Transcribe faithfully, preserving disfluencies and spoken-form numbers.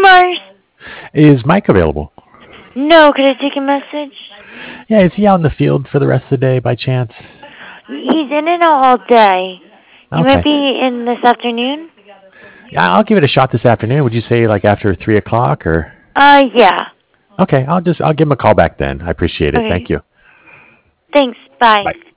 Mars. Is Mike available? No, could I take a message? Yeah, is he out in the field for the rest of the day by chance? He's in and out all day. He might Okay. be in this afternoon. Yeah, I'll give it a shot this afternoon. Would you say like after three o'clock or? Uh, yeah. Okay, I'll just I'll give him a call back then. I appreciate it. Thank Okay. you. Thanks. Bye. Bye.